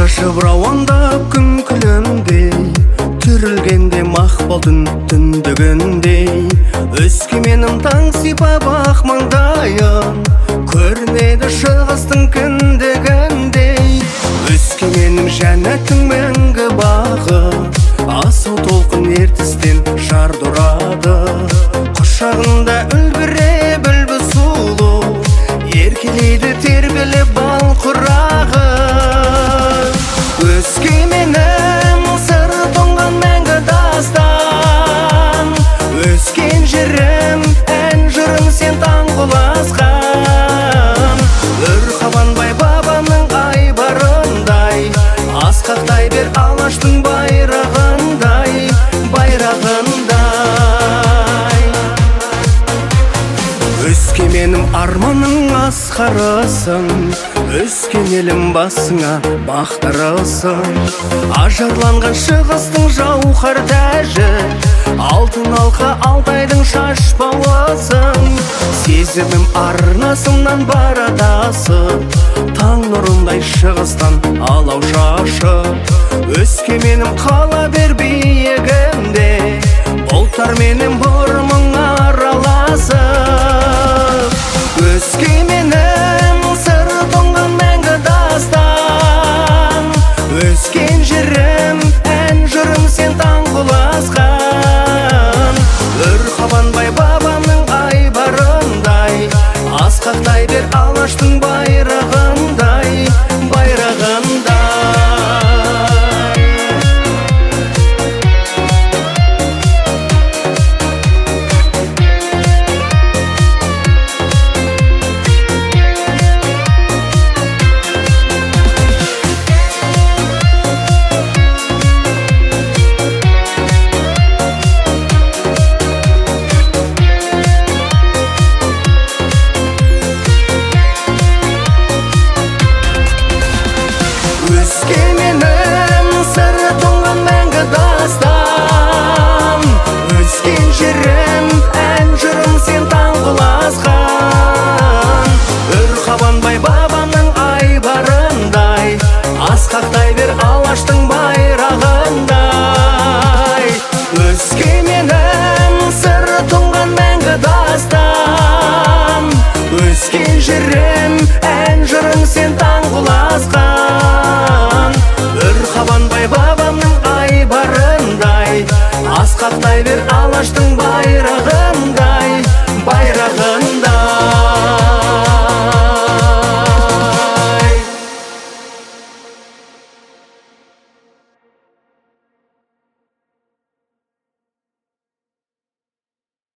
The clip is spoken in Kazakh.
шашып рауандап күн күлімдей, түрілгенде мақпал түндігіндей. Өскеменім таң сипап ақ маңдайын, көрінеді шығыстың кіндігіндей. Өскеменім жәннаттың мәңгі бағы, асау толқын ертістен жардырады. Құшағында үлбіре бүлбіл сұлу, еркелейді тербеліп бал құрағы. Өскеменім сыр тоңған мәңгі дастан, өскен жерім ән жырым сен таңғұласқан. Үрқабанбай бабамның айбарындай, асқақтай бер алаштың байрағындай, байрағындай. Өскеменім арманың асқарысың, өскен елім басыңа бақтарылсын. Ажарланған шығыстың жауһар тәжі, алтын алқа алтайдың шашбауысың. Сезімім арнасымнан барадасып, таң нұрындай шығыстан алау шашып. Өскеменім қала бер биігімде, бұлттар менен бұрымың араласып. Өскеменім сыр тоңған мәңгі дастан, өскен жерім ән жырым сен таңғұласқан. Үрқабанбай бабамның айбарындай, асқақтай бер алаштың байрағындай, байрағындай. Өскеменім сыр тоңған мәңгі дастан, өскен жерім ән жырым сен таңғұласқан. Үрқабанбай бабамның айбарындай, асқақтай бер алаштың байрағындай. Өскеменім сыр тоңған мәңгі дастан, өскен жерім ән жырым сен таңғұласқан. Үрқабанбай бабамның айбарындай, асқақтай бер алаштың байрағы.